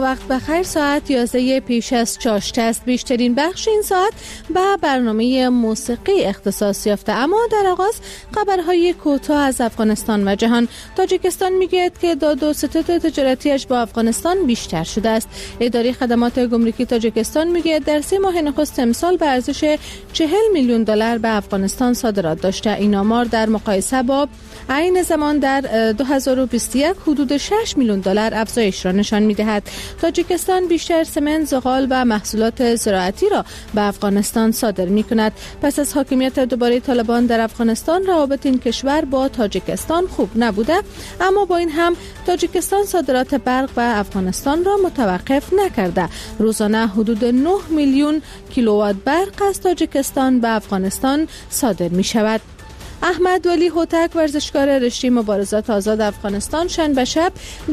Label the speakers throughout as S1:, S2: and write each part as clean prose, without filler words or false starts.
S1: وقت بخیر ساعت 11 پیش از چاشت است. بیشترین بخش این ساعت به برنامه موسیقی اختصاص یافته، اما در آغاز خبرهای کوتاه از افغانستان و جهان. تاجیکستان میگوید که داد و ستد تجارتیش با افغانستان بیشتر شده است. اداره خدمات گمرکی تاجیکستان میگوید در 3 ماه نخست امسال به ارزش $40 میلیون به افغانستان صادرات داشته. این آمار در مقایسه با عین زمان در 2021 حدود $6 میلیون افزایش را نشان می‌دهد. تاجیکستان بیشتر سمنت، زغال و محصولات زراعتی را به افغانستان صادر می‌کند. پس از حاکمیت دوباره طالبان در افغانستان، روابط این کشور با تاجیکستان خوب نبوده، اما با این هم تاجیکستان صادرات برق به افغانستان را متوقف نکرده. روزانه حدود 9 میلیون کیلووات برق از تاجیکستان به افغانستان صادر می‌شود. احمد ولی هوتک، ورزشکار رشته مبارزات آزاد افغانستان، شنبه شب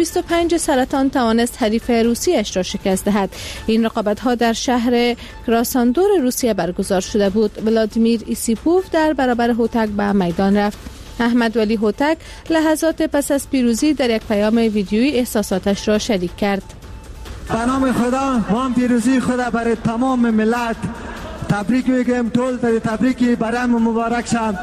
S1: 25 سرطان توانست حریف روسیش را شکست دهد. این رقابت‌ها در شهر کراساندور روسیه برگزار شده بود. ولادیمیر ایسیپوف در برابر هوتک به میدان رفت. احمد ولی هوتک لحظات پس از پیروزی در یک پیام ویدیویی احساساتش را شریک کرد.
S2: به نام خدا ما پیروزی خدا برای تمام ملت تبریک میگم. طول تبریکی برام مبارک شد.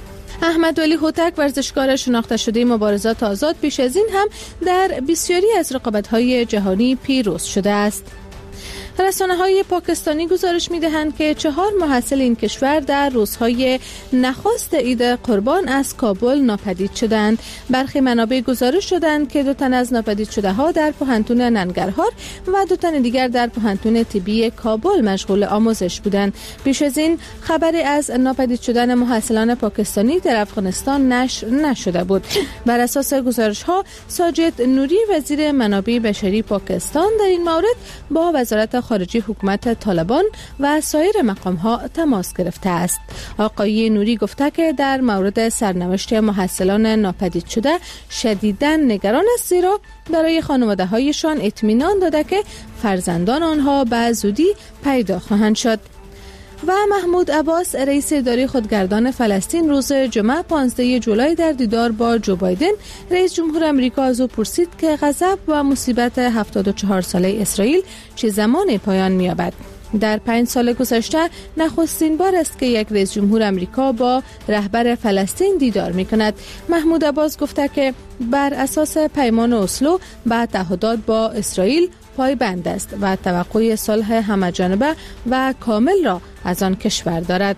S1: احمد ولی هوتک، ورزشکار شناخته شده مبارزات آزاد، پیش از این هم در بسیاری از رقابت‌های جهانی پیروز شده است. رسانه‌های پاکستانی گزارش می‌دهند که 4 محصل این کشور در روزهای نخست عید قربان از کابل ناپدید شدند. برخی منابع گزارش شدند که 2 تن از ناپدید شده‌ها در پوهنتون ننگرهار و 2 تن دیگر در پوهنتون طبی کابل مشغول آموزش بودند. پیش از این خبری از ناپدید شدن محصلان پاکستانی در افغانستان نشر نشده بود. بر اساس گزارش‌ها، ساجد نوری، وزیر منابع بشری پاکستان، در این مورد با وزارت خارجه حکومت طالبان و سایر مقام‌ها تماس گرفته است. آقای نوری گفته که در مورد سرنوشت محصلان ناپدید شده شدیداً نگران است، زیرا برای خانواده‌هایشان اطمینان داده که فرزندان آنها به زودی پیدا خواهند شد. و محمود عباس، رئیس اداره خودگردان فلسطین، روز جمعه 15 جولای در دیدار با جو بایدن، رئیس جمهور آمریکا، از او پرسید که غضب و مصیبت 74 ساله اسرائیل چه زمان پایان می‌یابد. در 5 سال گذشته نخستین بار است که یک رئیس جمهور آمریکا با رهبر فلسطین دیدار می‌کند. محمود عباس گفته که بر اساس پیمان اسلو به تعهدات با اسرائیل پایبند است و توقع صلح همه‌جانبه و کامل را از آن کشور دارد.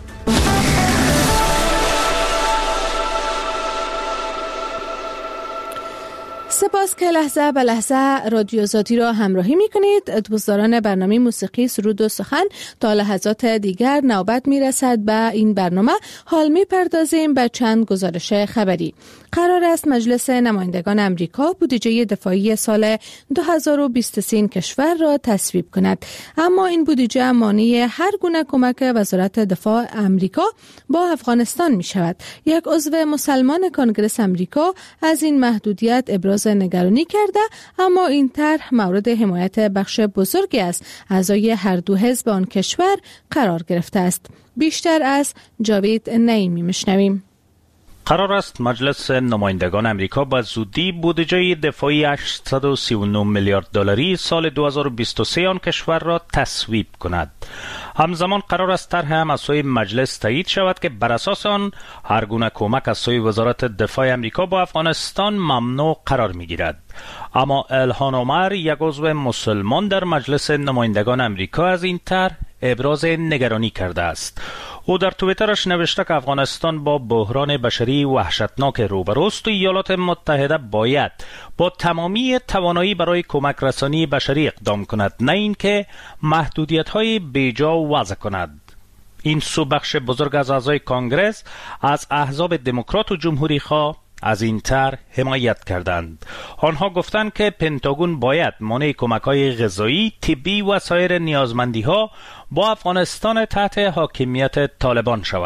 S1: سپاس که لحظه به لحظه رادیو آزادی را همراهی می کنید. دوستداران برنامه موسیقی سرود و سخن، تا لحظات دیگر نوبت می رسد به این برنامه. حال می پردازیم به چند گزارش خبری. قرار است مجلس نمایندگان امریکا بودجه دفاعی سال 2023 کشور را تصویب کند، اما این بودجه مانع هر گونه کمک وزارت دفاع امریکا با افغانستان می شود. یک عضو مسلمان کنگره امریکا از این محدودیت ابراز نگرانی کرده، اما این طرح مورد حمایت بخش بزرگی از اعضای هر دو حزب آن کشور قرار گرفته است. بیشتر از جاوید نعیمی میشنویم.
S3: قرار است مجلس نمایندگان امریکا به زودی بودجه دفاعی 839 میلیارد دلاری سال 2023 آن کشور را تصویب کند. همزمان قرار است طرح هم از سوی مجلس تایید شود که بر اساس آن هر گونه کمک از سوی وزارت دفاع امریکا با افغانستان ممنوع قرار می‌گیرد. اما الهان عمر، یک عضو مسلمان در مجلس نمایندگان امریکا، از این طرح ابراز نگرانی کرده است. او در توییترش نوشته که افغانستان با بحران بشری وحشتناک روبروست و ایالات متحده باید با تمامی توانایی برای کمک رسانی بشری اقدام کند، نه اینکه محدودیت‌های بیجا وضع کند. این سو بخش بزرگ از اعضای کانگرس از احزاب دموکرات و جمهوری خواه از این طرح حمایت کردند. آنها گفتند که پنتاگون باید مانع کمک‌های غذایی، طبی و سایر نیازمندی‌ها با افغانستان تحت حاکمیت طالبان شود.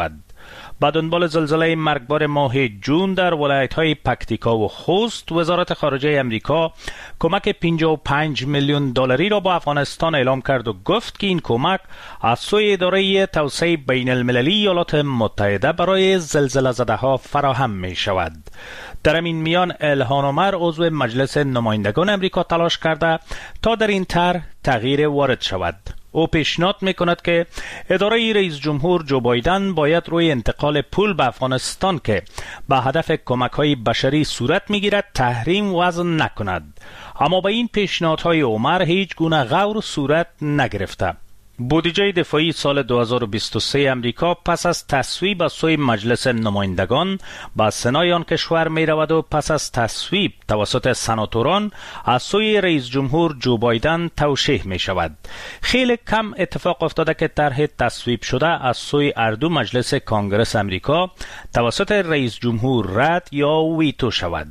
S3: با دنبال زلزله مرگبار ماه جون در ولایت‌های پکتیکا و خوست، وزارت خارجه امریکا کمک 55 میلیون دلاری را با افغانستان اعلام کرد و گفت که این کمک از سوی اداره توسعه بین المللی ایالات متحده برای زلزله زده‌ها فراهم می شود. در این میان الهان عمر عضو مجلس نمایندگان امریکا تلاش کرده تا در این طرح تغییر وارد شود. او پیشنهاد میکند که اداره رئیس جمهور جو بایدن باید روی انتقال پول به افغانستان که به هدف کمک‌های بشری صورت میگیرد تحریم وضع نکند. اما به این پیشنهادهای عمر هیچ گونه غور صورت نگرفته. بودجه دفاعی سال 2023 امریکا پس از تصویب از سوی مجلس نمایندگان به سنای آن کشور می رود و پس از تصویب توسط سناتوران از سوی رئیس جمهور جو بایدن توشیح می شود. خیلی کم اتفاق افتاده که طرح تصویب شده از سوی اردو مجلس کانگرس امریکا توسط رئیس جمهور رد یا ویتو شود.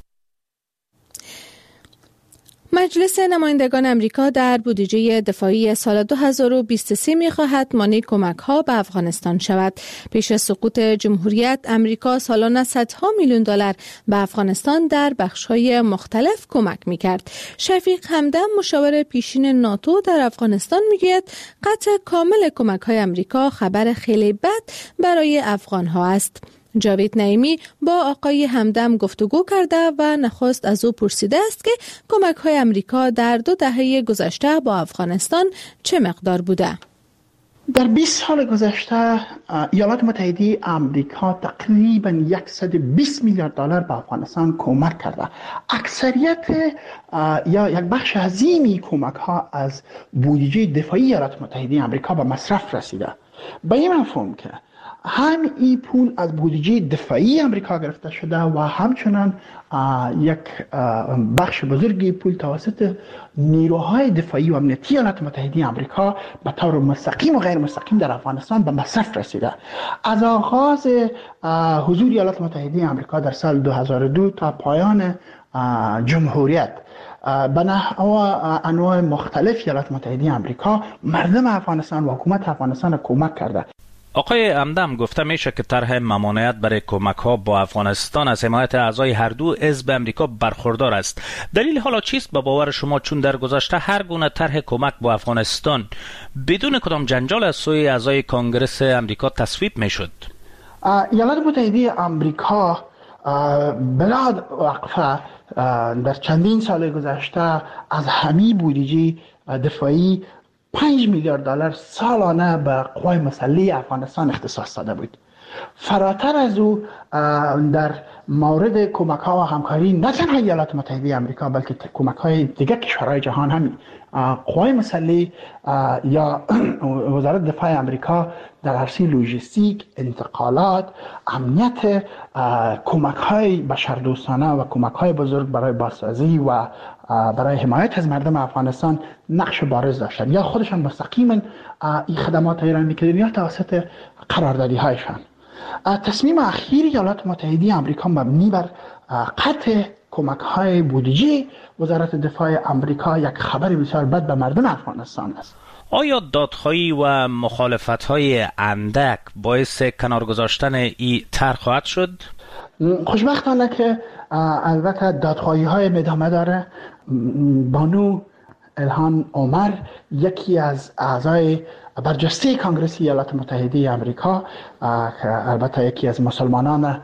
S1: مجلس نمایندگان امریکا در بودجه دفاعی سال 2023 می‌خواهد مانع کمک‌ها به افغانستان شود. پیش از سقوط جمهوریت امریکا سالانه صدها میلیون دلار به افغانستان در بخش‌های مختلف کمک می‌کرد. شفیق همدم مشاور پیشین ناتو در افغانستان می‌گوید قطع کامل کمک‌های امریکا خبر خیلی بد برای افغان‌ها است. جاوید نعیمی با آقای همدم گفتگو کرده و نخست از او پرسیده است که کمک‌های امریکا در 2 دهه گذشته با افغانستان چه مقدار بوده؟
S4: در 20 سال گذشته ایالات متحده آمریکا تقریباً 120 میلیارد دلار به افغانستان کمک کرده. اکثریت یا یک بخش عظیمی کمک‌ها از بودجه دفاعی ایالات متحده آمریکا به مصرف رسیده. به این مفهوم که هم این پول از بودجه دفاعی امریکا گرفته شده و همچنان یک بخش بزرگی پول توسط نیروهای دفاعی و امنیتی ایالات متحده آمریکا به طور مستقیم و غیر مستقیم در افغانستان به مصرف رسیده. از آغاز حضور ایالات متحده آمریکا در سال 2002 تا پایان جمهوریت به انواع مختلف ایالات متحده آمریکا مردم افغانستان و حکومت افغانستان کمک کرده.
S3: آقای همدم گفته میشه که طرح ممانعت برای کمک‌ها با افغانستان از حمایت اعضای هر دو حزب امریکا برخوردار است. دلیل حالا چیست به باور شما، چون در گذشته هر گونه طرح کمک با افغانستان بدون کدام جنجال از سوی اعضای کانگرس امریکا تصویب میشد؟
S4: ایالات متحده آمریکا بلا وقفه در چندین سال گذشته از همی بودجه دفاعی 5 میلیارد دلار سالانه به قوای مسلح افغانستان اختصاص داده بود. فراتر از او در مورد کمک ها و همکاری نه تنها ایالات متحده آمریکا بلکه کمک های دیگر کشورهای جهان هم قوای مسلح یا وزارت دفاع آمریکا در عرصه لوجستیک، انتقالات، امنیت، کمک های بشردوستانه و کمک های بزرگ برای بازسازی و برای حمایت از مردم افغانستان نقش بارز داشتند. یا خودشان مستقیما این خدمات را میکردند یا توسط قراردادی هایشان. تصمیم اخیر ایالات متحده آمریکا مبنی بر قطع کمک های بودجه وزارت دفاع آمریکا یک خبر بسیار بد به مردم افغانستان است.
S3: آیا دادخواهی و مخالفت‌های اندک باعث کنار گذاشتن این طرح خواهد شد؟
S4: خوشبختانه که البته دادخواهی‌های ادامه داره. بانو الهان عمر یکی از اعضای برجسته کانگرس ایالات متحده آمریکا که البته یکی از مسلمانان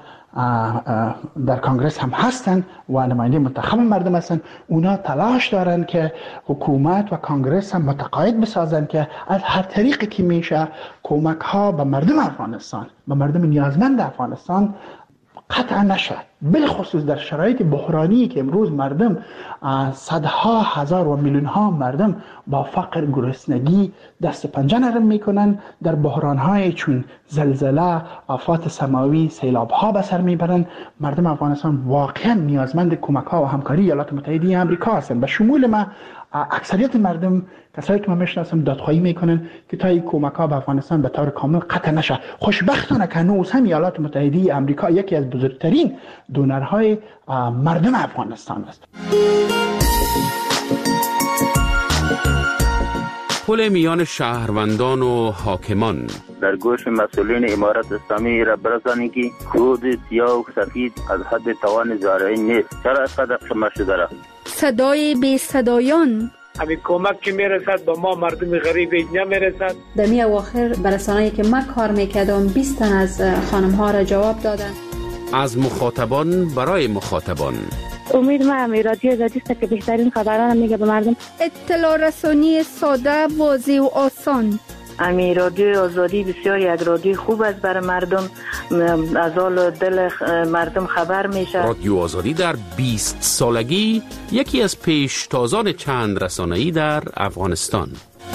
S4: در کانگرس هم هستند و نماینده منتخب مردم هستند، اونا تلاش دارن که حکومت و کانگرس هم متقاعد بسازن که از هر طریقی که میشه کمک ها به مردم افغانستان، به مردم نیازمند افغانستان قطع نشد. بالخصوص در شرایط بحرانی که امروز مردم صدها هزار و میلیون ها مردم با فقر، گرسنگی دست پنجه نرم میکنن، در بحران های چون زلزله، آفات سماوی، سیلاب ها به سر میبرن. مردم افغانستان واقعا نیازمند کمک ها و همکاری ایالات متحده آمریکا هستند. به شمول ما اکثریت مردم، کسایی که من میشناسم، دادخواهی میکنن که تا این کمک ها به افغانستان به طور کامل قطع نشه. خوشبختانه که هنوز هم ایالات متحده آمریکا یکی از بزرگترین دونرهای مردم افغانستان است.
S5: پل میان شهروندان و حاکمان.
S6: در گوش مسئولین امارت اسلامی را برسانید که کود سیاه و سفید از حد توان زارعین نیست. چرا اینقدر خاموش شده؟
S7: صدای بی صدایان.
S8: همین کمک که میرسد به ما مردم غریب نمیرسد.
S9: در می اواخر برسانه‌ای که من کار میکردم 20 تن از خانم ها را جواب دادن.
S5: از مخاطبان برای مخاطبان.
S10: امید ما رادیو آزادی است که بهترین خبران میگه به مردم.
S7: اطلاع رسانی ساده، واضح و آسان.
S11: رادیو آزادی بسیار یک رادیو خوب است برای مردم، از حال دل مردم خبر میشه.
S5: رادیو آزادی در 20 سالگی یکی از پیشتازان چند رسانه‌ای در افغانستان.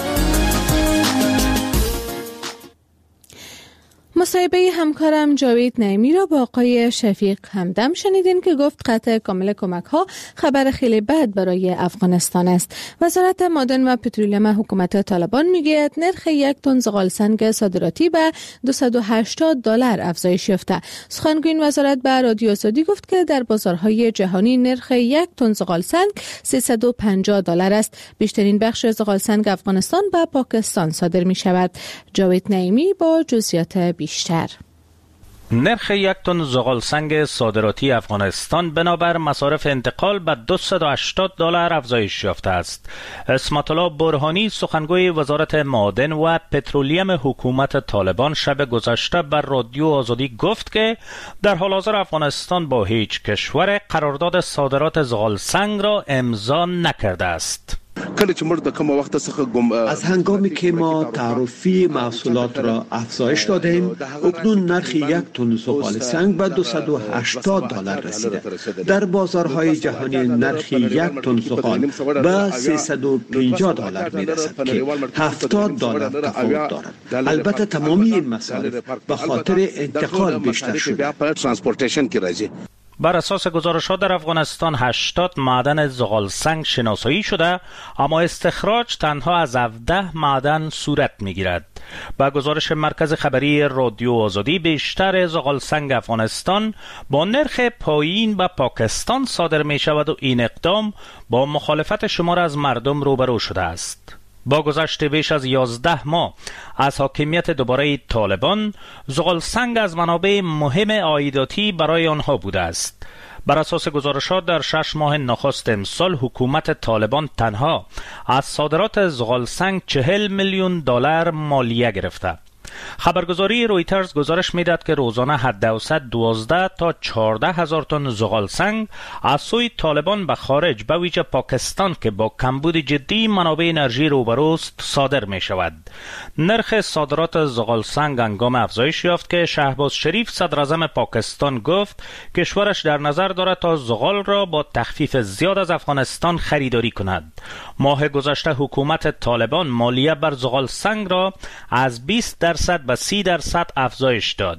S1: مصاحبه همکارم جاوید نعیمی را با آقای شفیق همدم شنیدین که گفت قطع کامل کمک ها خبر خیلی بد برای افغانستان است. وزارت معدن و پترولیم حکومت طالبان میگوید نرخ 1 تن زغال سنگ صادراتی به $280 افزایش یافته. سخنگوی وزارت به رادیو آزادی گفت که در بازارهای جهانی نرخ 1 تن زغال سنگ $350 است. بیشترین بخش زغال سنگ افغانستان به پاکستان صادر می شود. جاوید نعیمی با جزئیات بیشتر.
S3: نرخ 1 تن زغال سنگ صادراتی افغانستان بنابر مصارف انتقال به $280 افزایش یافته است. اسمت الله برهانی سخنگوی وزارت معدن و پترولیم حکومت طالبان شب گذشته بر رادیو آزادی گفت که در حال حاضر افغانستان با هیچ کشور قرارداد صادرات زغال سنگ را امضا نکرده است.
S12: از هنگامی که ما تعرفی محصولات را افزایش دادیم، اکنون نرخ 1 تن زغال سنگ به $280 رسیده. در بازارهای جهانی نرخ 1 تن زغال به $350 میرسد که $70 تفاوت دارد. البته تمامی این مصارف به خاطر انتقال بیشتر شده.
S3: بر اساس گزارش‌ها در افغانستان 80 معدن زغال سنگ شناسایی شده، اما استخراج تنها از 17 معدن صورت می‌گیرد. با گزارش مرکز خبری رادیو آزادی بیشتر زغال سنگ افغانستان با نرخ پایین به پاکستان صادر می‌شود و این اقدام با مخالفت شمار از مردم روبرو شده است. با گذشت بیش از 11 ماه از حاکمیت دوباره طالبان، زغال سنگ از منابع مهم عایداتی برای آنها بوده است. بر اساس گزارشات در 6 ماه نخست امسال حکومت طالبان تنها از صادرات زغال سنگ $40 میلیون مالیه گرفته. خبرگزاری رویترز گزارش میداد که روزانه حداوسط 12 تا 14 هزار تن زغال سنگ از سوی طالبان به خارج به ویژه پاکستان که با کمبود جدی منابع انرژی روبروست صادر می شود. نرخ صادرات زغال سنگ هنگام افزایش یافت که شهباز شریف صدر اعظم پاکستان گفت کشورش در نظر دارد تا زغال را با تخفیف زیاد از افغانستان خریداری کند. ماه گذشته حکومت طالبان مالیه بر زغال سنگ را از 20% به 30% افزایش داد.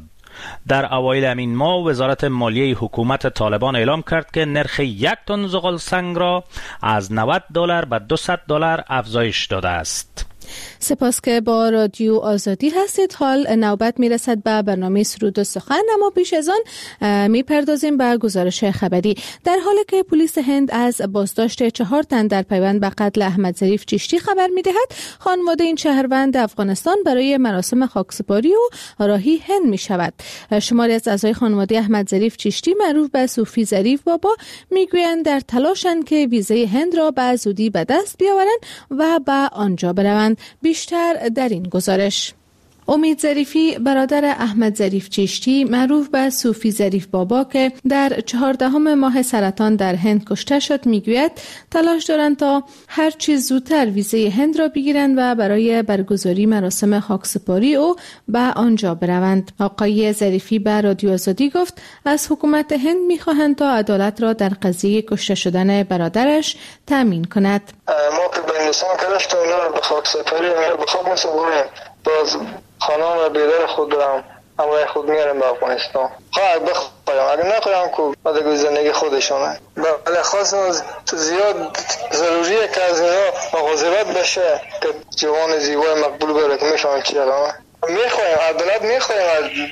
S3: در اوایل همین ماه وزارت مالیه حکومت طالبان اعلام کرد که نرخ 1 تن زغال سنگ را از $90 به $200 افزایش داده است.
S1: سپاس که با رادیو آزادی هستید. حال نوبت میرسد به برنامه سرود و سخن، اما پیش از آن میپردازیم به گزارش خبری. در حالی که پلیس هند از بازداشت 4 تن در پیوند به قتل احمد ظریف چشتی خبر میدهد، خانواده این شهروند افغانستان برای مراسم خاکسپاری و راهی هند میشود. شماری از اعضای خانواده احمد ظریف چشتی معروف به صوفی ظریف بابا میگویند در تلاشند که ویزای هند را به زودی به دست بیاورند و به آنجا بروند. بیشتر در این گزارش. امید ظریفی برادر احمد ظریف چشتی معروف به صوفی ظریف بابا که در 14 ماه سرطان در هند کشته شد میگوید تلاش دارند تا هر چیز زودتر ویزای هند را بگیرند و برای برگزاری مراسم خاکسپاری او به آنجا بروند. آقای ظریفی به رادیو آزادی گفت از حکومت هند میخواهند تا عدالت را در قضیه کشته شدن برادرش تامین کند.
S13: ما که به انسان کردشت اونا به خاکسپاری به خاک مسئولیم باز خانم بیدر خود دارم اما خود میارم به افغانستان. خواهد بخوایم اگر نخوایم که دیگه زندگی خودشونه. ولی خواستم زیاد ضروریه که از اینا مواظبت بشه که جوان زیبای مقبول بره که میفهمن چی میخوایم عدالت میخوایم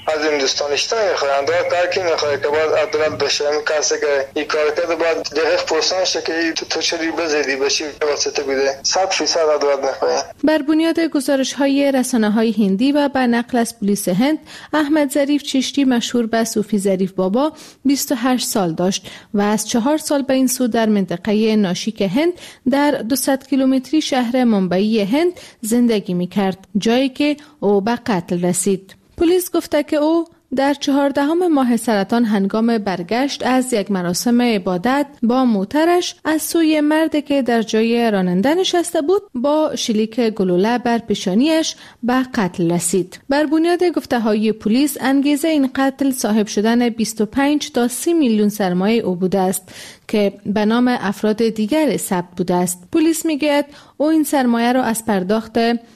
S13: از این دوستانشتا میخواین داد کار کی میخواد که باید عدالت بشه. این کسی که این کار کرده باید دقیق پرسان شه که تو چری بزدی بشی واسطه بوده. 100% عدالت میخواین.
S1: بر بنیاد گزارش‌های رسانه‌های هندی و به نقل از پلیس هند، احمد ظریف چشتی مشهور به صوفی ظریف بابا 28 سال داشت و از 4 سال به این سو در منطقه ناشیک هند در 200 کیلومتری شهر ممبئی هند زندگی می‌کرد، جایی که او به قتل رسید. پلیس گفته که او در 14 ماه سرطان هنگام برگشت از یک مراسم عبادت با موترش از سوی مردی که در جای راننده نشسته بود با شلیک گلوله بر پیشانیش به قتل رسید. بر بنیاد گفته‌های پلیس انگیزه این قتل صاحب شدن 25 تا 30 میلیون سرمایه او بوده است که به نام افراد دیگر ثبت بوده است. پلیس میگوید او این سرمایه را از پرداخت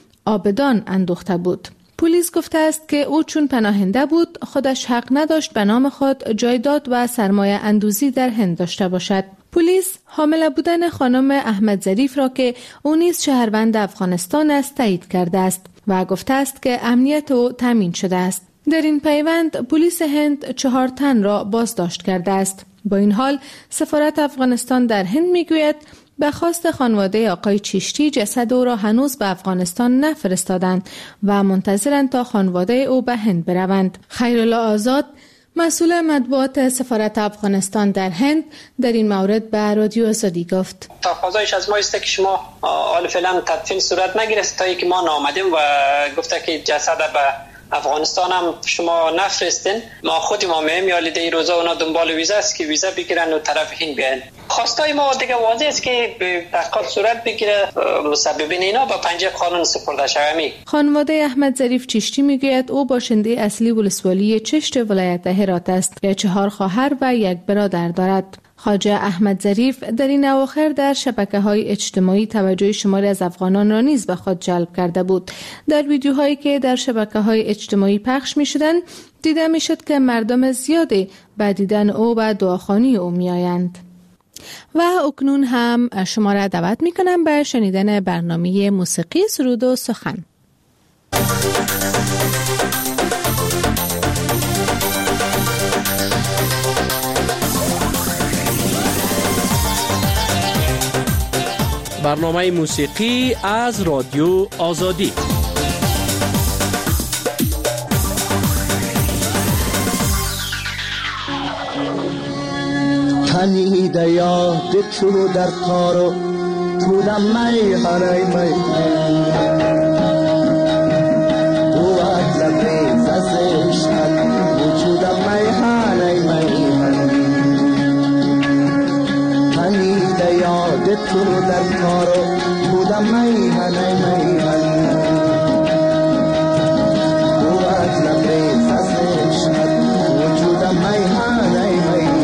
S1: آبدان اندوخته بود. پلیس گفته است که او چون پناهنده بود خودش حق نداشت به نام خود جایداد و سرمایه اندوزی در هند داشته باشد. پلیس حامل بودن خانم احمد ظریف را که او نیز شهروند افغانستان است تایید کرده است و گفته است که امنیت او تامین شده است. در این پیوند پلیس هند 4 تن را بازداشت کرده است. با این حال سفارت افغانستان در هند میگوید به خواست خانواده آقای چشتی جسد او را هنوز به افغانستان نفرستادند و منتظرند تا خانواده او به هند بروند. خیرالله آزاد مسئول مطبوعات سفارت افغانستان در هند در این مورد به رادیو آزادی گفت:
S14: تقاضایش از ما است که شما حال فعلا تدفین صورت نگیرست تا اینکه ما آمدیم و گفته که جسد به افغانستان هم شما نفرستین، ما خودی ما میم یا لیده ای روزا اونا دنبال ویزا است که ویزا بگیرن و طرف هند بیاین. خواستای ما دیگه واضح است که تحقیقات صورت بگیره، مسببین اینا با پنجه قانون سپرده شوند. خانواده
S1: احمد ظریف چشتی میگوید او باشنده اصلی ولسوالی چشت ولایت هرات است که 4 خواهر و 1 برادر دارد. خواجه احمد ظریف در این اواخر در شبکه‌های اجتماعی توجه شماری از افغانان را نیز به خود جلب کرده بود. در ویدیوهایی که در شبکه‌های اجتماعی پخش می‌شدند دیده می‌شد که مردم زیادی به دیدن او و دعاخوانی او می‌آیند. و اکنون هم شما را دعوت می‌کنم به شنیدن برنامه موسیقی سرود و سخن.
S5: برنامه موسیقی از رادیو آزادی.
S15: تنیده یاد تو در کارو تودم می هرای می او از لبریز از عشقت وجودم می هرای می تنیده یاد تو در کارو تودم می هرای می او از لبریز از عشقت وجودم می هرای می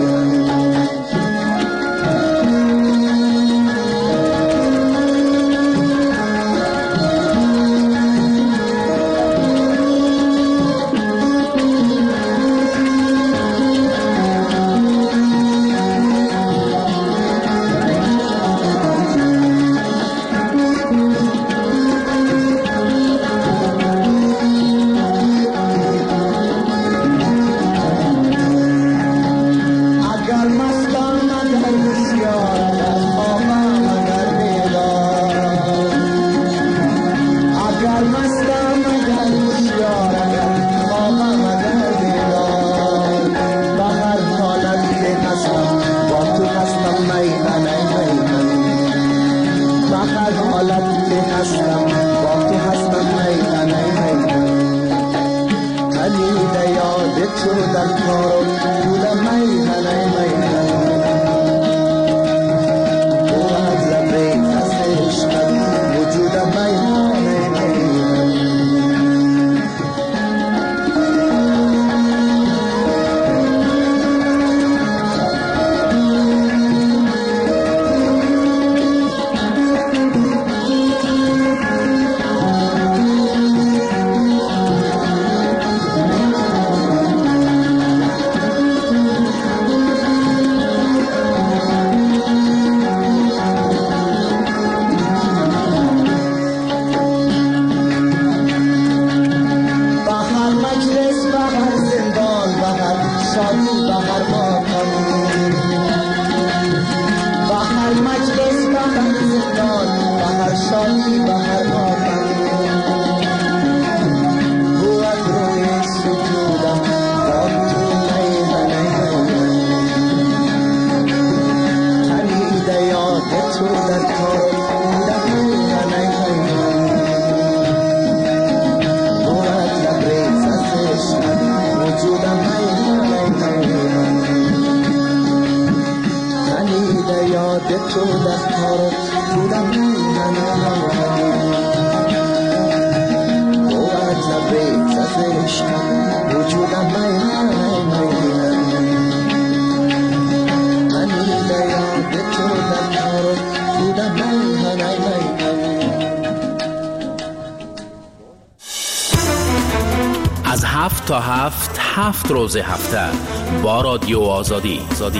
S15: شادی به هر ماتم، به هر مجلس به هر زندان، به هر شادی به هر ماتم. بود روی سجودم باد تو میدن تنیده یاد تو در کار تو در کارت بودم بود لبریز از عشقم وجودم منیده یاد تو در کارت بودم
S5: از 7 تا 7 روز هفته با رادیو آزادی.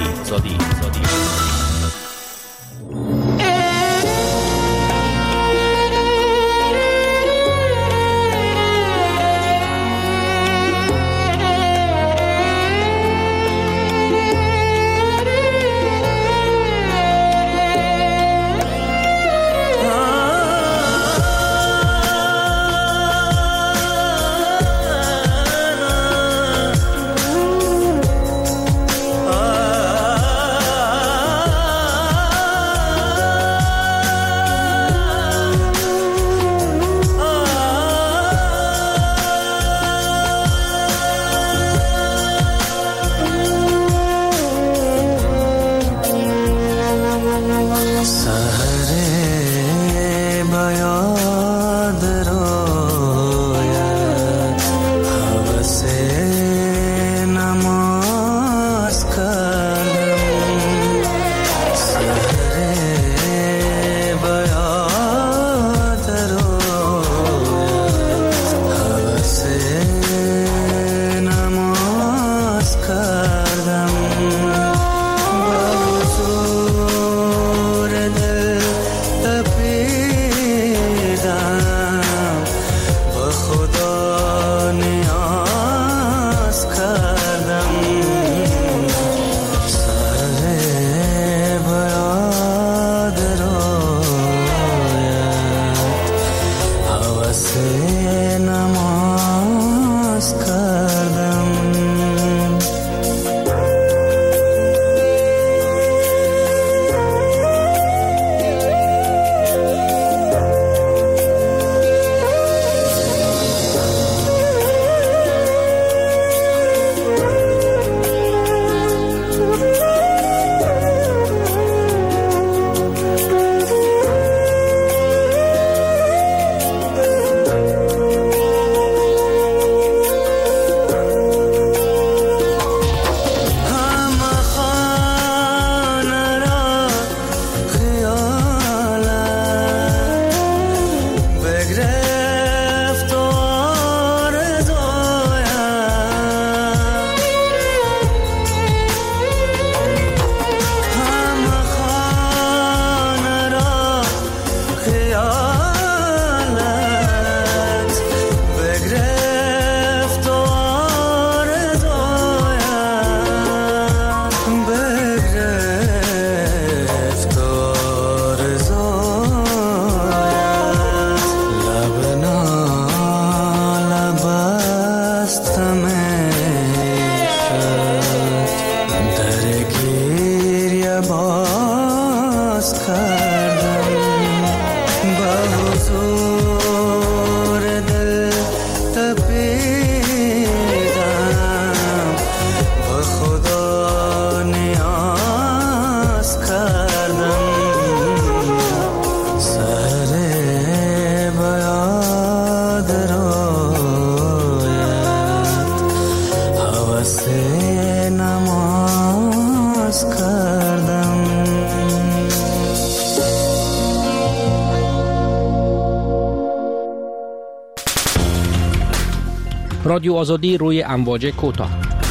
S16: رادیو آزادی روی امواج کوتاه.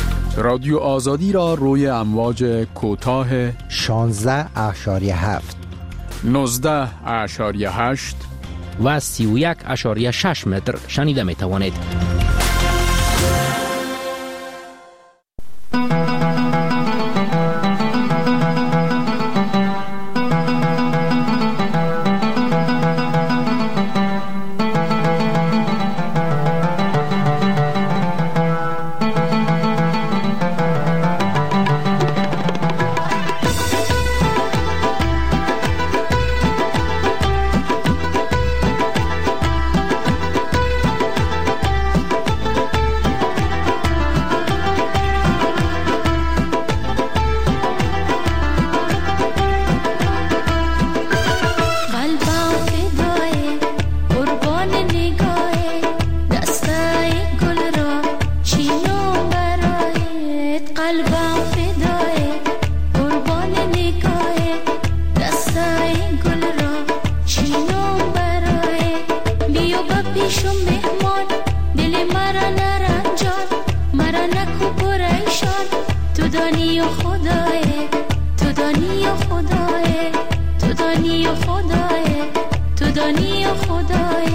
S17: رادیو آزادی را روی امواج کوتاه
S18: 16.7
S17: 19.8
S16: و 31.6 متر شنیده می توانید.
S18: دانی و خدای، تو دانی و خدای، تو دانی و خدای، تو دانی و خدای.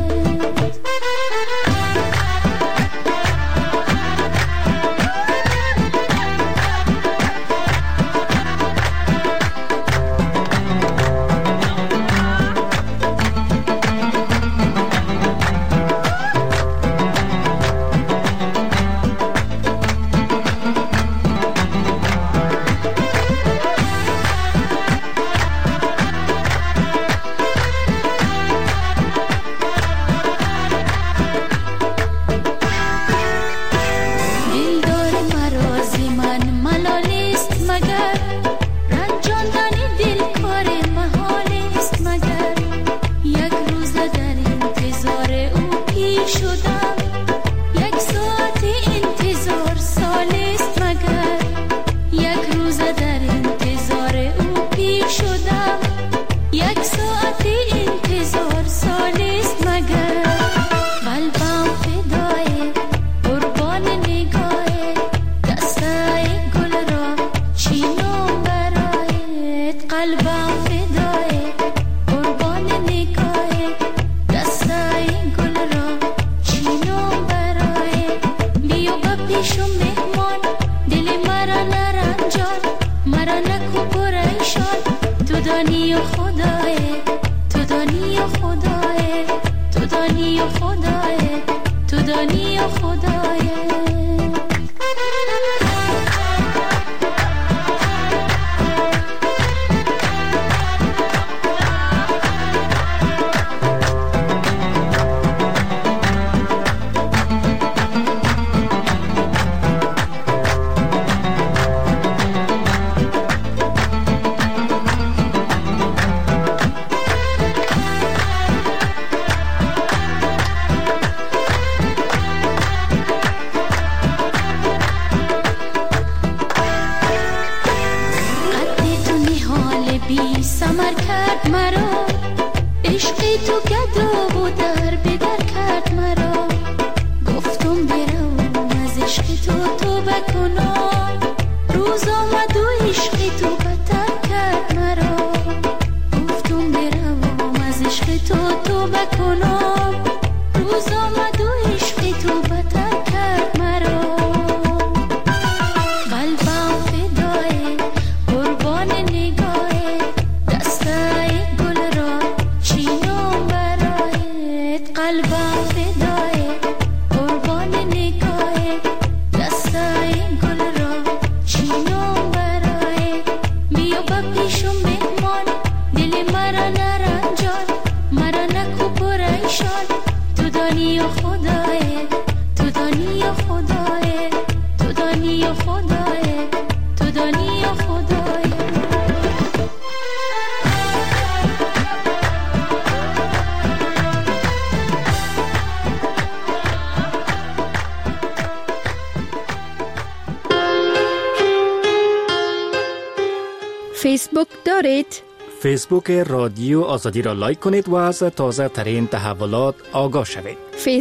S7: فیسبوک دارید؟
S19: فیسبوک رادیو آزادی را لایک کنید و از تازه ترین تحولات آگاه شوید.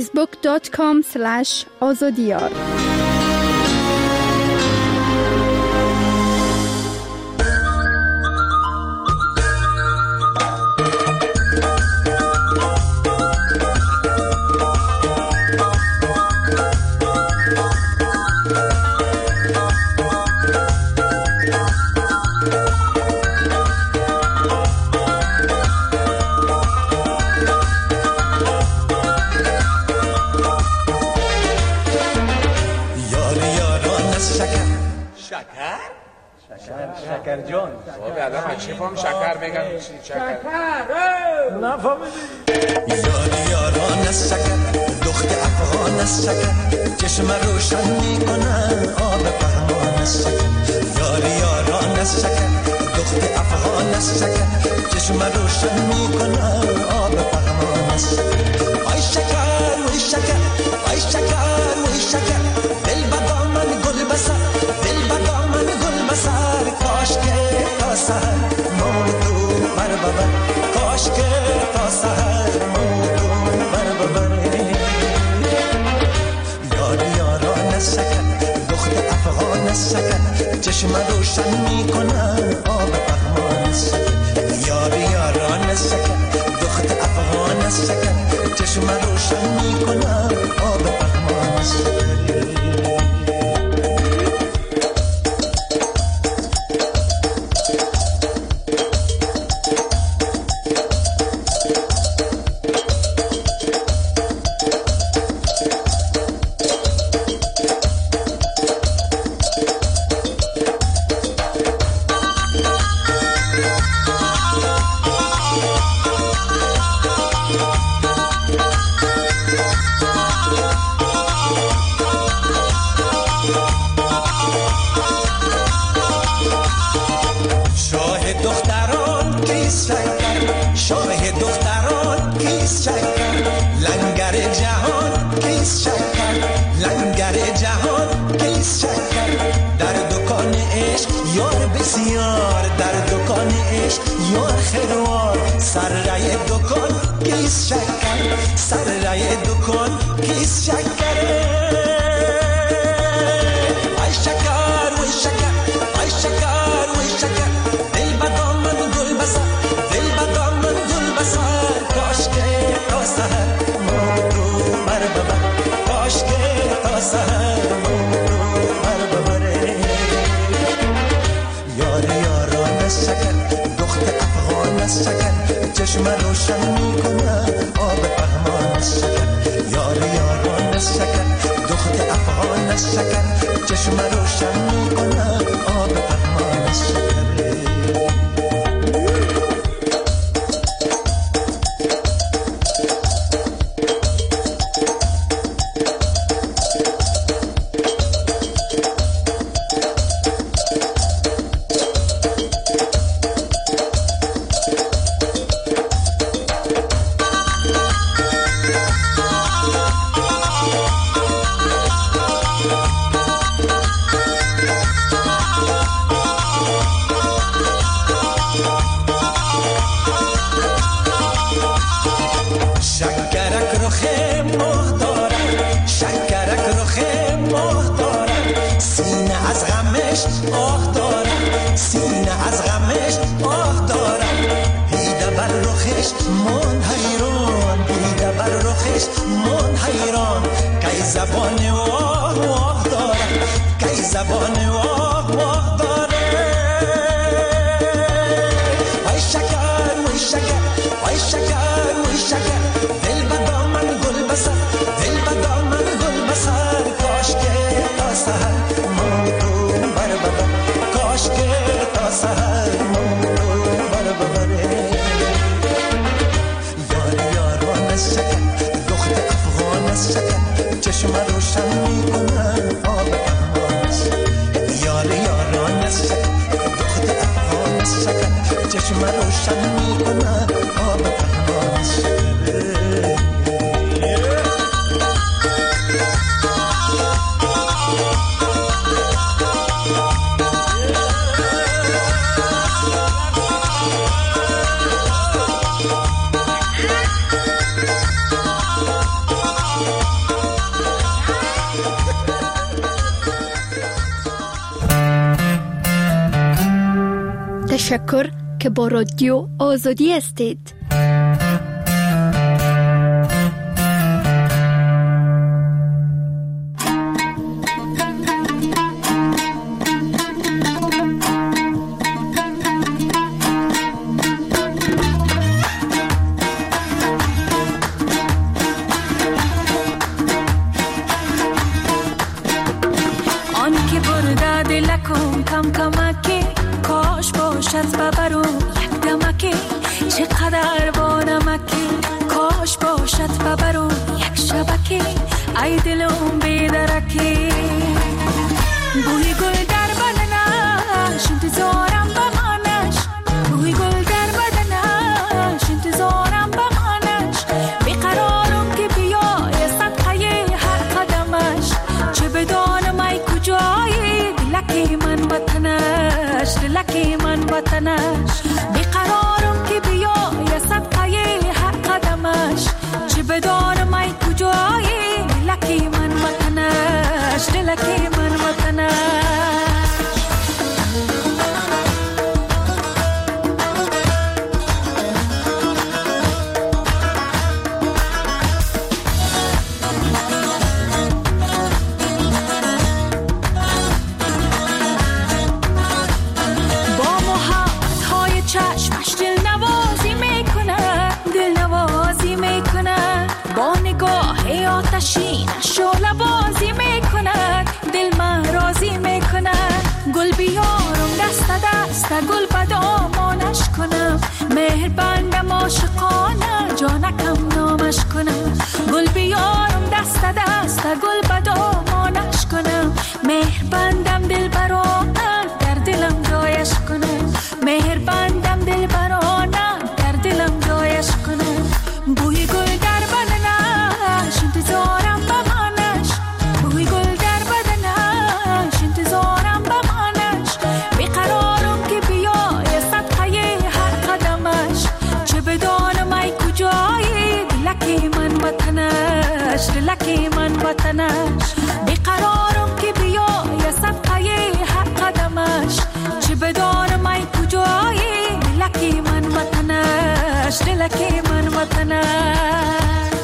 S7: facebook.com/azadiyar
S20: شکر جان بابا الان چه فهم شکر بگم شکر نفهمیدی یاری یاران از شکر دخت افغان از شکر چشم روشن میکنن آب پهمان از شکر یاری یاران از شکر دخت افغان از شکر چشم روشن میکنن آب پهمان از شکر آی شکر وی شکر آی شکر وی شکر دل بدا من گل بسر دل بدا من گل بسر کاش که تا سهر موتو بر ببر کاش که تا سهر موتو بر ببر یاری یاران از شکر دخت افغان افغان سکن چشم روشن میکنن آب پهمان سکن یار یاران سکن دخت افغان سکن چشم روشن میکنن آب پهمان سکن چشم روشن میکنه آب پهمان سکن یار یاران سکن دخت افغان سکن چشم روشن میکنه آب پهمان سکن
S7: تشکر که با رادیو آزادی هستید.
S18: چقدر با نمکی کاش باشد ببرو یک شبکی ای دلم بیدرکی بوی گل در بدنش انتظارم بمانش بوی گل در بدنش انتظارم بمانش بیقرارم که بیای صدقه هر قدمش چه بدانم ای کجایی دلکی من وطنش دلکی من وطنش بیقرارم که بیای صدقه هر قدمش چه بدانم ای کجایی دلکی من وطنش دلکی من وطنش آتشین شعله بازی میکند دل من راضی میکند گل بیارم دست دست گل به دامانش کنم مهربانم عاشقانه جانکم نامش کنم گل بیارم دست دست گل به دامانش کنم مهربانم دلبرانه در دلم جایش کنم مهربانم دلبرانه در دلم جایش کنم بوی گل در بدنش انتظارم به منش بوی گل در بدنش انتظارم به منش بیقرارم که بیای صدقه هر قدمش چه بدانم ای کجایی دلکی من وطنش دلکی من وطنش بیقرارم که بیای صدقه هر قدمش چه بدانم ای کجایی دلکی من وطنش دلکی من وطنش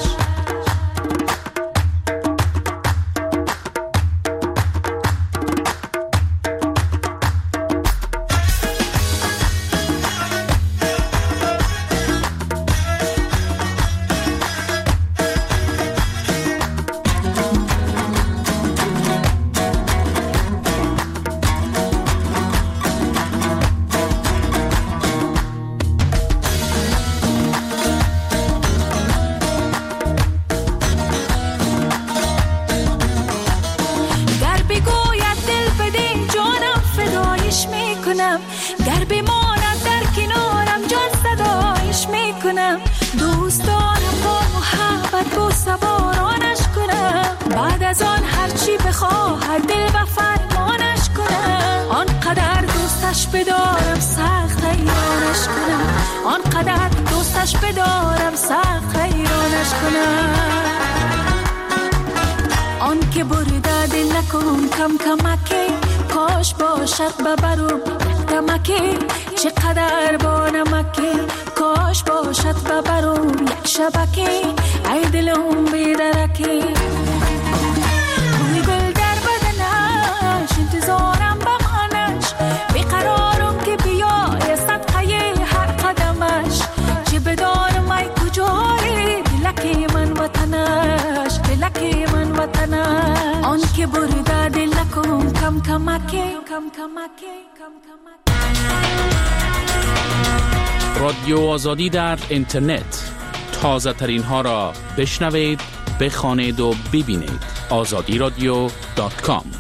S18: گر بماند در کنارم جان صدایش میکنم دوست دارم با محبت با سوارانش کنم بعد از آن هرچی بخواهد دل و فرمانش کنم آنقدر دوستش بدارم سخت حیرانش کنم آنقدر دوستش بدارم سخت حیرانش کنم آن که برده دل نکن کم کمکی کاش باشد ببرم کمکی چقدر با نمکی کاش باشد ببرم یک شبکی ای دلم بیدرکی بوی گل در بدنش انتظارم به منش بیقرارم که بیای صدقه هر قدمش چه بدانم ای کجایی دلکی من وطنش دلکی من وطنش آن که برده دل نکن کم کمکی کم کمکی
S5: رادیو آزادی در اینترنت تازه ترین ها را بشنوید، بخوانید و ببینید. azadiradio.com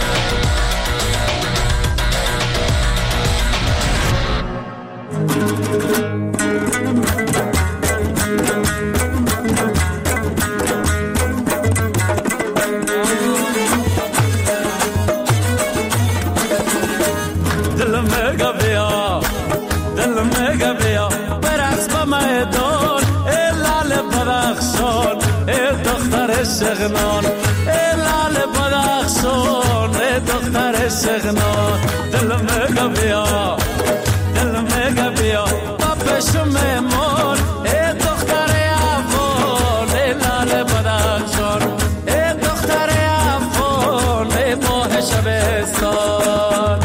S20: سغنان لال بدخشان دختر سغنان دل مگا بیا بابشم مون دختر افغان لال بدخشان دختر افغان ماه شبستان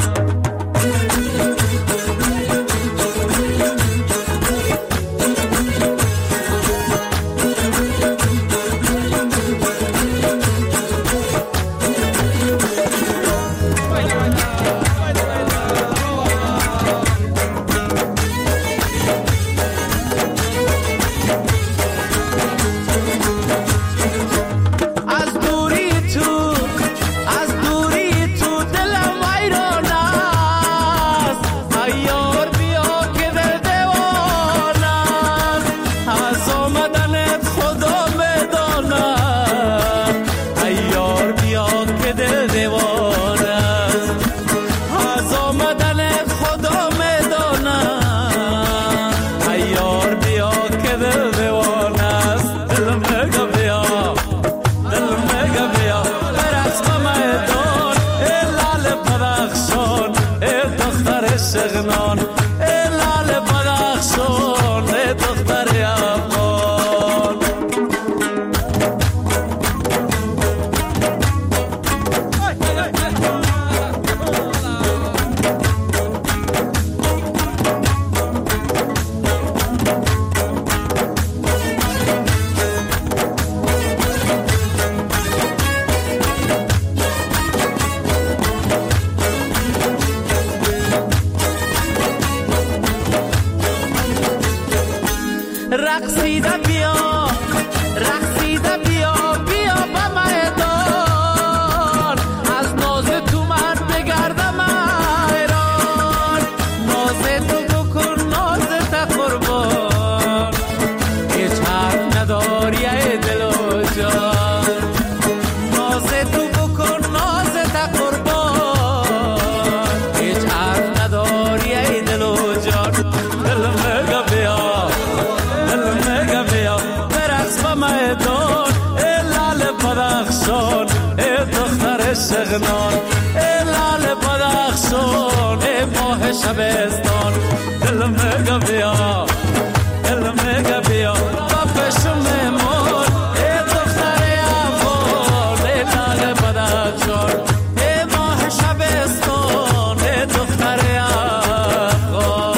S20: دختر شغنان ای لال بدخشان ای ماه شبستان دل میگه بیا دل میگه بیا با پشم مون ای دختر افغان ای لال بدخشان ای ماه شبستان ای دختر افغان.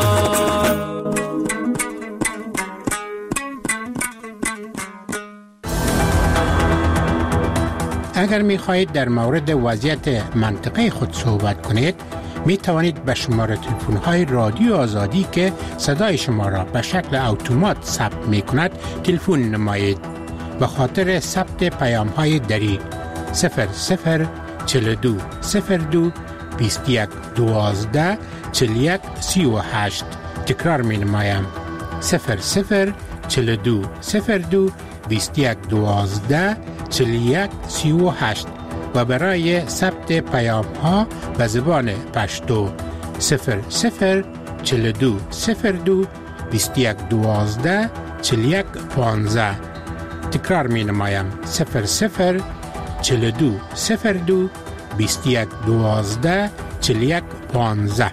S21: اگر می خواهید در مورد وضعیت منطقه خود صحبت کنید می توانید به شماره تلفن های رادیو آزادی که صدای شما را به شکل اتومات ثبت می کند تلفن نمایید. به خاطر ثبت پیام های دریغ 0042 02 21 12 41 38. تکرار می نمایم 0042 02 21 12 41 38 و برای ثبت پیام ها به زبان پشتو 0042 02 21 12 41 15. تکرار می نمایم 0042 02 21 12 41 15.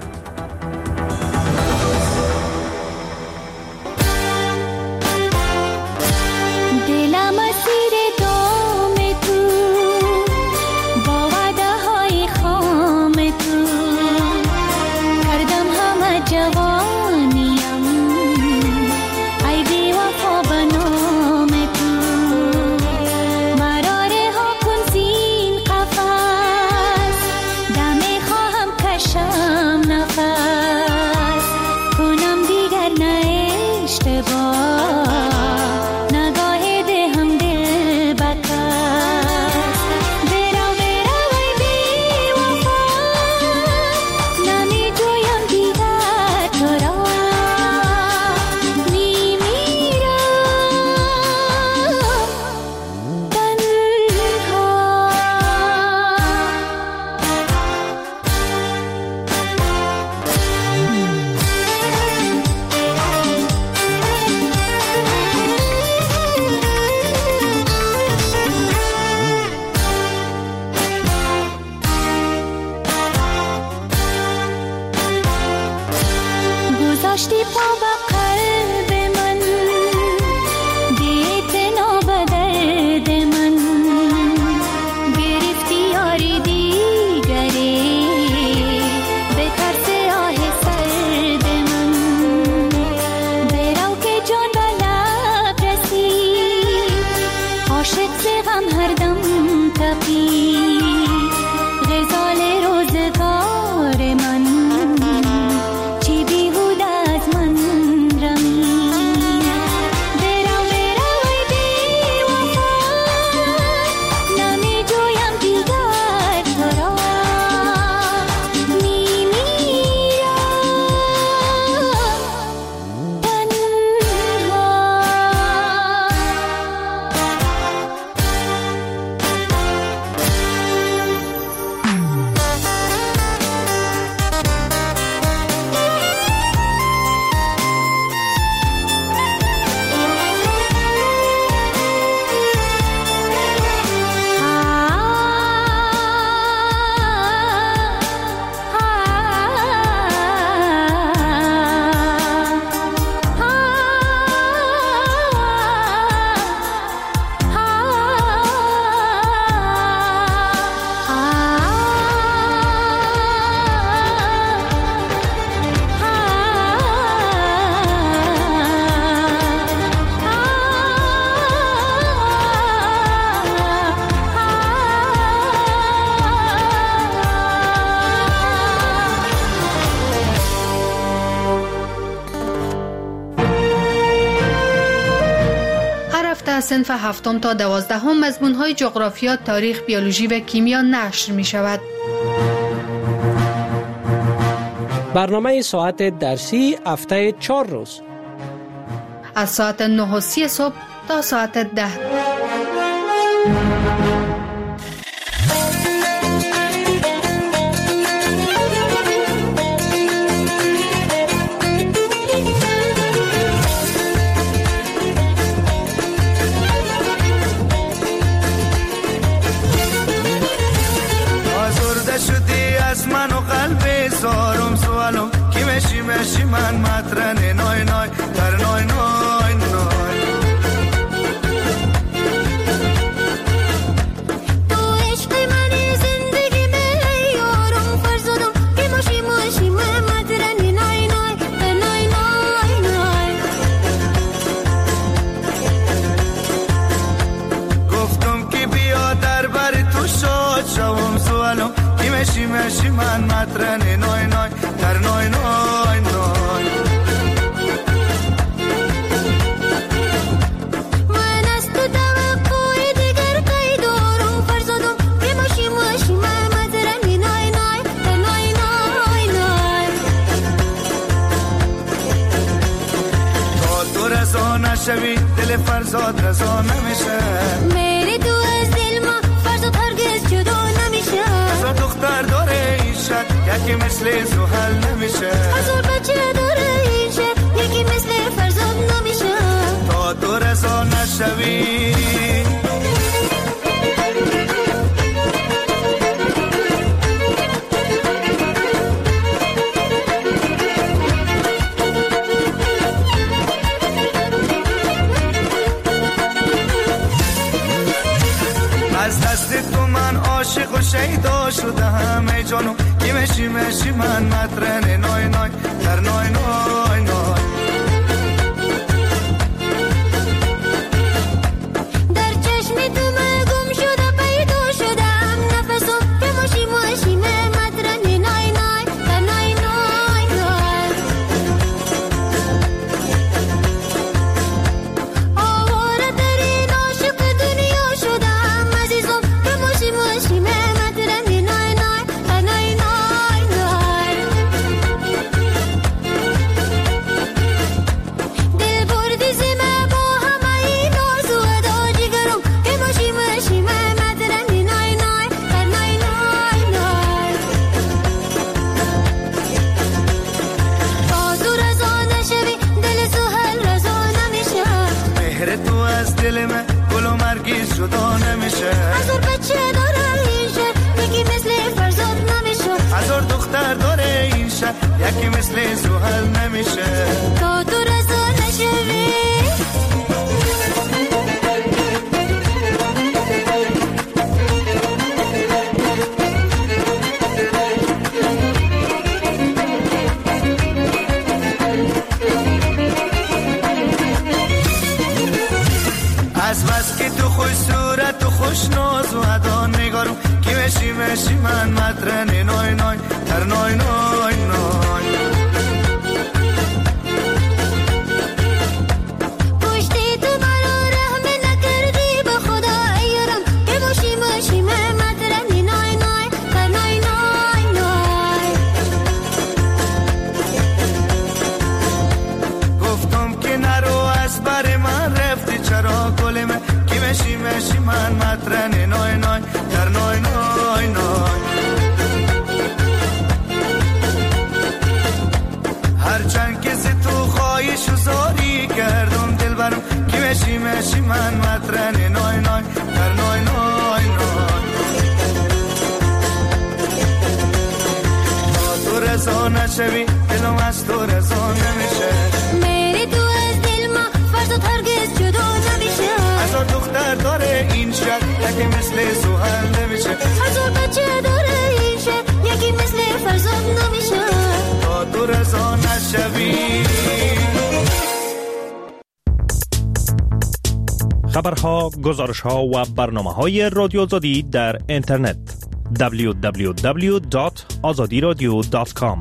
S22: صنف 7 تا 12 مضمون‌های جغرافیا، تاریخ، بیولوژی و کیمیا نشر می‌شود.
S16: برنامه ساعت درسی هفته 4 روز
S22: از ساعت 9:30 صبح تا ساعت 10.
S20: مشی من مطرن نای نای در نای نای نای
S2: تو عشق منی زندگی می یارم فرزادم که مشی مشی من مطرن نای نای در نای نای نای
S20: گفتم که بیا در بر تو شاد شوم سوالم که مشی مشی من مطرن نای نای در نای نای نای
S2: من از تو توقع دیگر کی دارم فرزادم که مشی مشی من مطرن نای نای در نای نای نای
S20: تا تو رضا نشوی دل فرزاد رضا نمیشه
S2: میری تو از دل ما فرزاد هرگز جدا نمیشه
S20: هزار دختر داره این شهر یکی مثل زحل نمیشه
S2: هزار بچه داره این شهر یکی مثل فرزاد نمیشه
S20: تا تو رضا نشوی از دست تو من عاشق و شیدا شدم ای جانو که مشی مشی من مطرن نای نای در نای نای نای
S2: در چشم تو من گم شده پیدا شدم نفسم که مشی مشی من مطرن نای نای در نای نای نای آواره ترین عاشق دنیا شدم عزیزم که مشی مشی من مطرن نای نای در نای نای نای دل بردی زمه با همه این آرزو ادا جگرم که مشی مشی من مطرن نای نای در نای نای نای تا تو رضا نشوی دل سهل رضا نمیشه
S20: مهر تو از دل من گل و مرگی جدا نمیشه
S2: هزار بچه داره این شهر یکی مثل فرزاد نمیشه
S20: هزار دختر داره این شهر یکی مثل زحل نمیشه
S2: تا تو رضا نشوی
S20: از بس که تو خوش صورت و خوش ناز و ادا نگارم که مشی مشی من مطرن نای نای در نای نای نای
S2: پشتی تو مرا رحم نکردی به خدا ایرم که مشی مشی من مطرن نای نای در نای نای نای
S20: گفتم که نرو از بر من رفتی چرا گل من که مشی مشی من مطرن نای نای در نای نای نای هرچند که ز تو خواهش و زاری کردم دل برم که مشی مشی من مطرن نای نای در نای نای نای تا تو رضا نشوی دلم از تو رضا نمیشه
S2: میری تو از دل ما فرزاد هرگز جدا نمیشه
S20: هزار دختر داره این شهر یکی مثل زحل نمیشه
S2: هزار بچه داره این شهر یکی مثل فرزاد نمیشه
S20: تا تو رضا نشوی
S3: خبرها، گزارشها و برنامه‌های رادیو آزادی در اینترنت www.azadiradio.com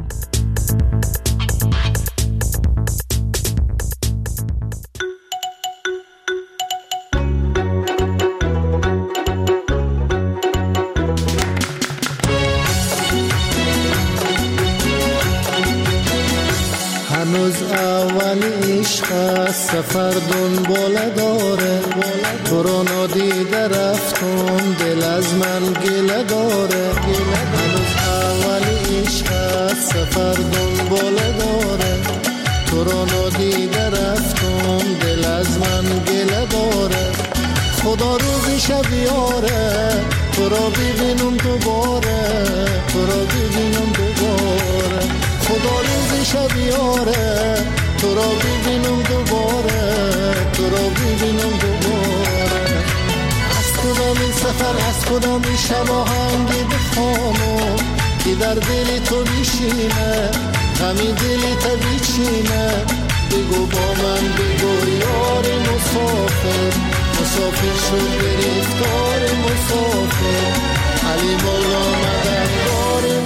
S15: هنوز اول عشق سفر دنباله داره تو رو نادیده رفتم دل از من گله داره هنوز اول عشق سفر دنباله داره تو رو نادیده رفتم دل از من گله داره خدا روزی شب یاره تو رو ببینم دوباره تو رو ببینم دوباره خدا روزی شب یاره تو را ببینم دوباره تو را ببینم دوباره از کدام این سفر از کدام این شب آهنگی بخوانم که در دل تو بشینه غمی دل تو بچینه بگو با من بگو یار مسافر مسافر شد گرفتار مسافر علی مولا مددگار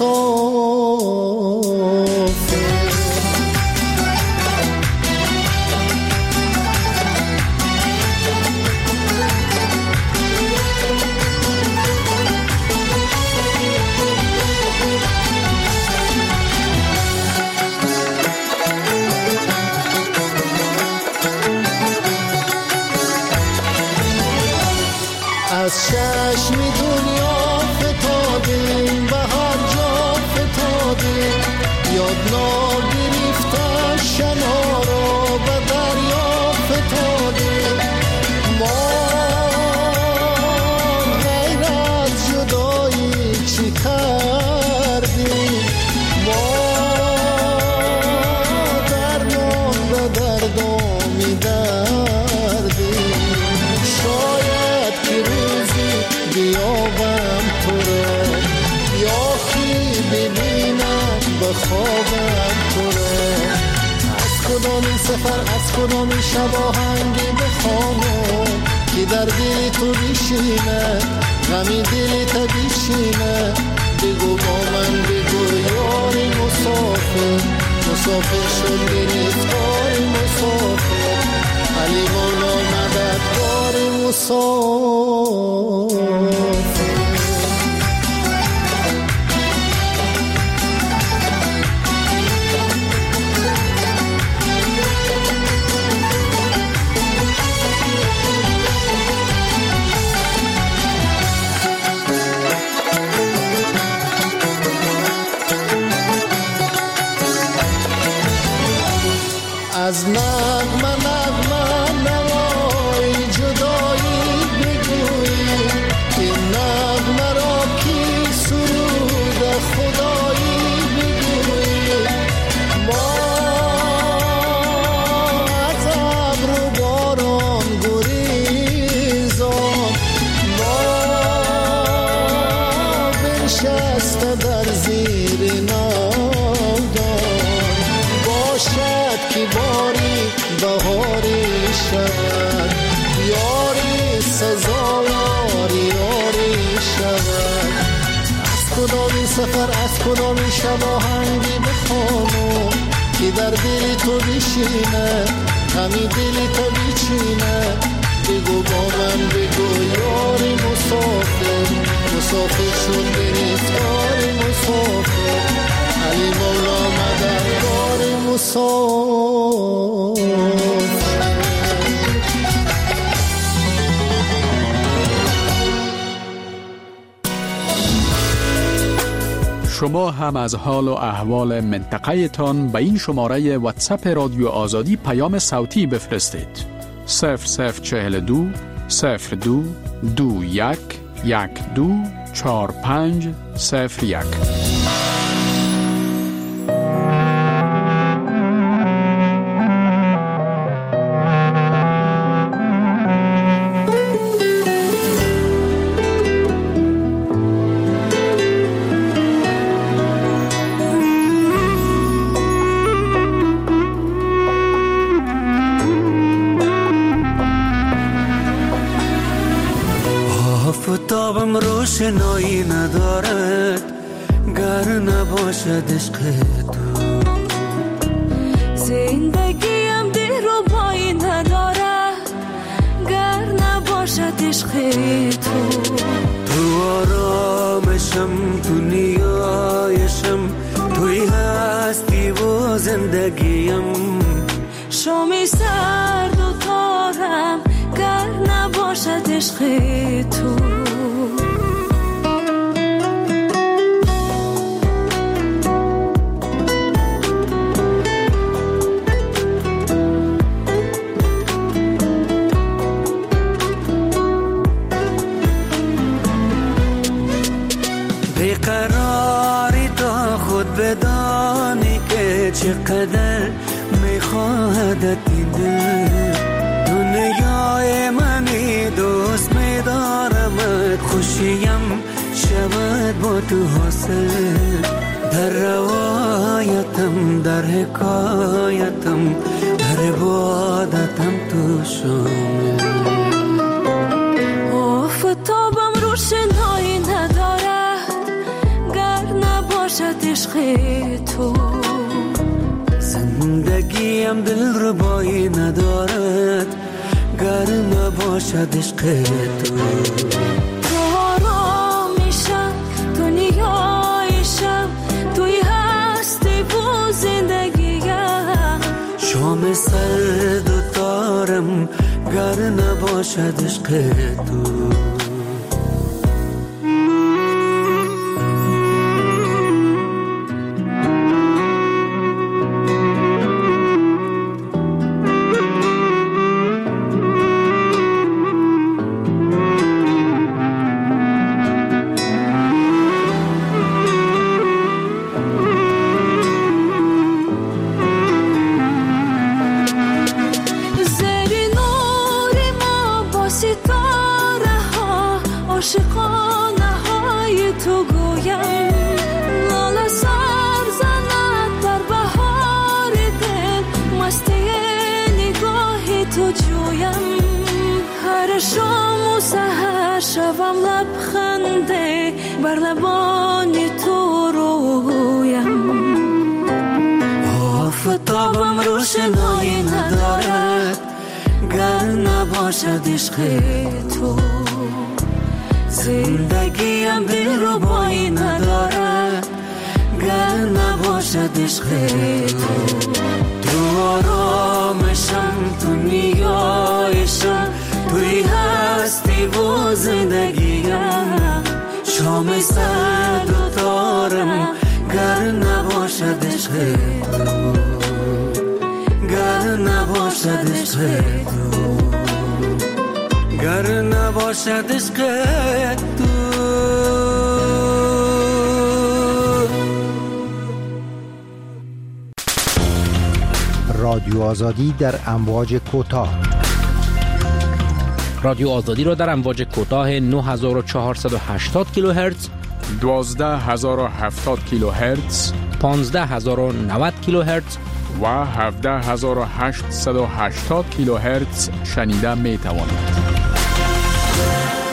S15: مسافر از چشم دنیا فتادیم به هر جا فتادیم یاد نگرفته شنا را به دریا فتادیم ما غیر از جدایی چی کردیم ما درمان به دردامی دردیم شاید که بیابم تو را یا کی ببینم بخوابم تو را از کدام این سفر از کدام این شب آهنگی بخوانم که در دل تو بشینه غمی دل تو بشینه بگو با من بگو یار مسافر مسافر شد گرفتار مسافر علی مولا مددگار مسافر از نغمه نغمه نوای جدایی بگویی این نغمه را کی سرود خدایی بگویی ما از ابر و باران گریزان ما بنشسته در زیر ناودان باشد که باری بهاری شود یاری سزاواری یاری شود از کدام این سفر از کدام این شب آهنگی بخوانم که در دل تو بشینه غمی دل تو بچینه بگو با من بگو یاری مسافر مسافر شد گرفتار مسافر علی مولا مددگار مسافر
S17: شما هم از حال و احوال منطقه تان به این شماره واتساپ رادیو آزادی پیام صوتی بفرستید 0042 02 21 12 45 01.
S4: آفتابم روشنایی ندارد گر نباشد عشق تو
S18: زندگیم دل و پایی ندارد گر نباشد عشق تو
S4: تو آرامشم تو نیایشم توی هستی و زندگیم
S18: شامی سرد و تارم گر نباشد عشق تو
S4: بیقراری تا خود بدانی چقدر میخواهدت این دل دنیای منی دوست میدارمت خوشیم شود با تو حاصل در روایتم در حکایتم در عبادتم تو شامل
S18: آفتابم روشنایی ندارد گر نباشد عشق تو
S4: زندگیم دلربایی ندارد گر نباشد عشق تو
S18: تو آرامیشم دنیایشم توی هستی و زندگیم
S4: شام سرد و تارم گر نباشد عشق تو
S18: عاشقانه های تو گویم لاله سر زند در بهار دل مستی نگاه تو جویم هر شام و سحر شبم لبخنده بر لبان تو رویم
S4: آفتابم روشنایی ندارد گر نباشد عشق تو زندگیم دلربایی ندارد گر نباشد عشق تو تو آرامشم تو نیایشم توی هستی و زندگیم شام سرد و تارم گر نباشد عشق تو گر نباشد عشق تو گر نباشد عشق تو
S6: رادیو آزادی در امواج کوتاه
S16: رادیو آزادی را در امواج کوتاه 9480 کیلوهرتز
S17: 12070 کیلوهرتز
S16: 15090 کیلوهرتز
S17: و 17880 کیلوهرتز شنیده می توانید.